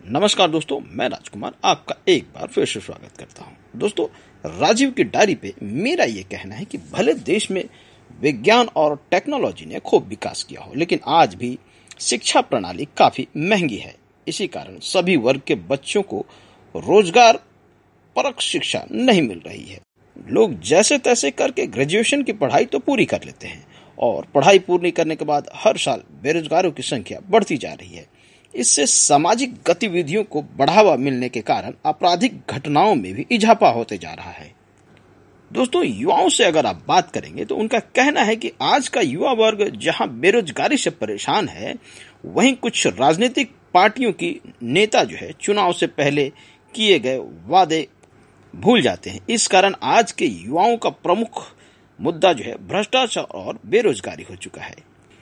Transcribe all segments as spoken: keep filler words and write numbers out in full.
नमस्कार दोस्तों, मैं राजकुमार आपका एक बार फिर से स्वागत करता हूं। दोस्तों, राजीव की डायरी पे मेरा ये कहना है कि भले देश में विज्ञान और टेक्नोलॉजी ने खूब विकास किया हो, लेकिन आज भी शिक्षा प्रणाली काफी महंगी है। इसी कारण सभी वर्ग के बच्चों को रोजगार परक शिक्षा नहीं मिल रही है। लोग जैसे तैसे करके ग्रेजुएशन की पढ़ाई तो पूरी कर लेते हैं और पढ़ाई पूरी करने के बाद हर साल बेरोजगारों की संख्या बढ़ती जा रही है। इससे सामाजिक गतिविधियों को बढ़ावा मिलने के कारण आपराधिक घटनाओं में भी इजाफा होते जा रहा है। दोस्तों, युवाओं से अगर आप बात करेंगे तो उनका कहना है कि आज का युवा वर्ग जहां बेरोजगारी से परेशान है, वहीं कुछ राजनीतिक पार्टियों की नेता जो है चुनाव से पहले किए गए वादे भूल जाते हैं। इस कारण आज के युवाओं का प्रमुख मुद्दा जो है भ्रष्टाचार और बेरोजगारी हो चुका है,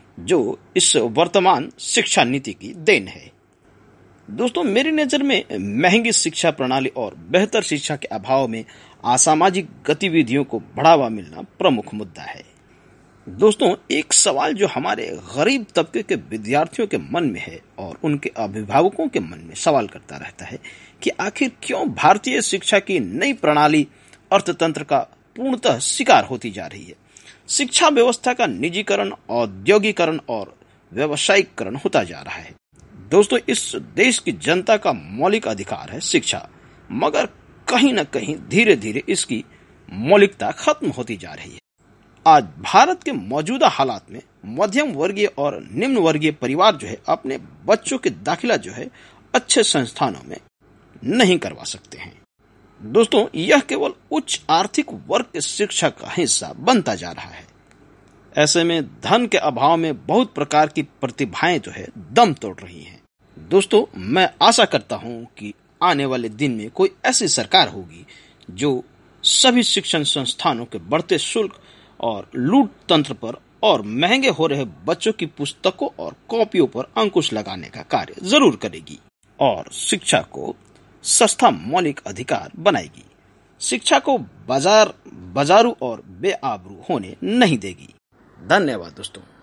जो इस वर्तमान शिक्षा नीति की देन है। दोस्तों, मेरी नजर में महंगी शिक्षा प्रणाली और बेहतर शिक्षा के अभाव में असामाजिक गतिविधियों को बढ़ावा मिलना प्रमुख मुद्दा है। दोस्तों, एक सवाल जो हमारे गरीब तबके के विद्यार्थियों के मन में है और उनके अभिभावकों के मन में सवाल करता रहता है कि आखिर क्यों भारतीय शिक्षा की नई प्रणाली अर्थतंत्र का पूर्णतः शिकार होती जा रही है। शिक्षा व्यवस्था का निजीकरण, औद्योगिकरण और व्यावसायिकरण होता जा रहा है। दोस्तों, इस देश की जनता का मौलिक अधिकार है शिक्षा, मगर कहीं न कहीं धीरे धीरे इसकी मौलिकता खत्म होती जा रही है। आज भारत के मौजूदा हालात में मध्यम वर्गीय और निम्न वर्गीय परिवार जो है अपने बच्चों के दाखिला जो है अच्छे संस्थानों में नहीं करवा सकते हैं। दोस्तों, यह केवल उच्च आर्थिक वर्ग के शिक्षा का हिस्सा बनता जा रहा है। ऐसे में धन के अभाव में बहुत प्रकार की प्रतिभाएं जो है दम तोड़ रही हैं। दोस्तों, मैं आशा करता हूं कि आने वाले दिन में कोई ऐसी सरकार होगी जो सभी शिक्षण संस्थानों के बढ़ते शुल्क और लूट तंत्र पर और महंगे हो रहे बच्चों की पुस्तकों और कॉपियों पर अंकुश लगाने का कार्य जरूर करेगी और शिक्षा को सस्ता मौलिक अधिकार बनाएगी। शिक्षा को बाजार बाजारू और बेआबरू होने नहीं देगी। धन्यवाद दोस्तों।